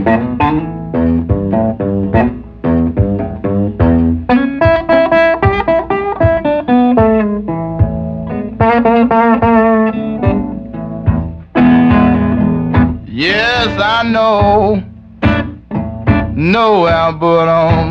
Yes, I know but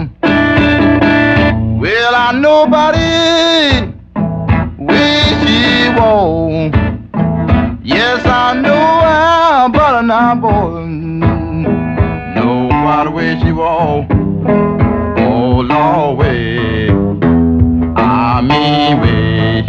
well, I nobody wish he won't. Yes, I know but now, boy, nobody wish he won't. Oh, Lord, way, I mean, way.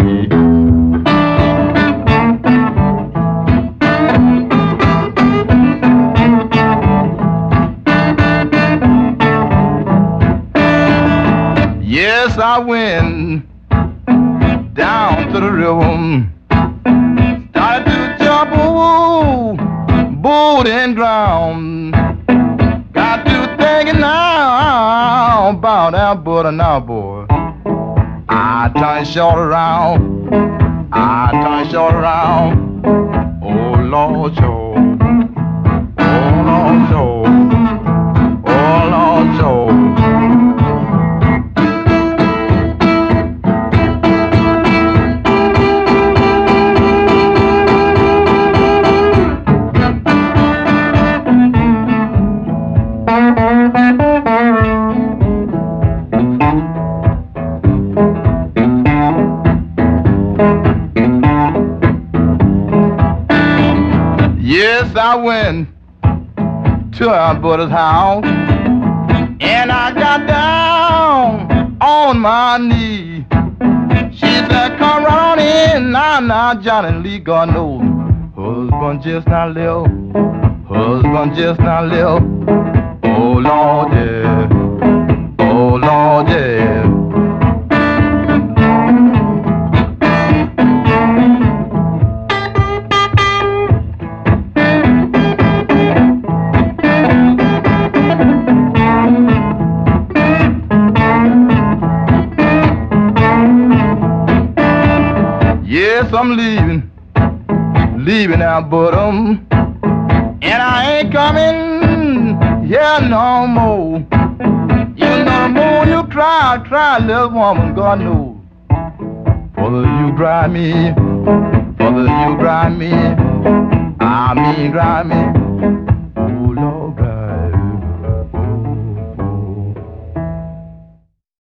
Yes, I went down to the river, started to jump, boat and ground. Got to thinking now about that butter now, boy. I turn short around, I turn short around. Oh, Lord, show, oh, Lord, show, oh, Lord, show. Yes, I went to our buddy's house, and I got down on my knee. She said, come right on in, now, Johnny Lee, God knows, husband just not live, husband just not live. Oh, Lord, yeah, oh, Lord, yeah. Yes, I'm leaving out, but and I ain't coming here no more. You know, the more you try, little woman, God knows. Father, you drive me, Father, you drive me, I mean drive me.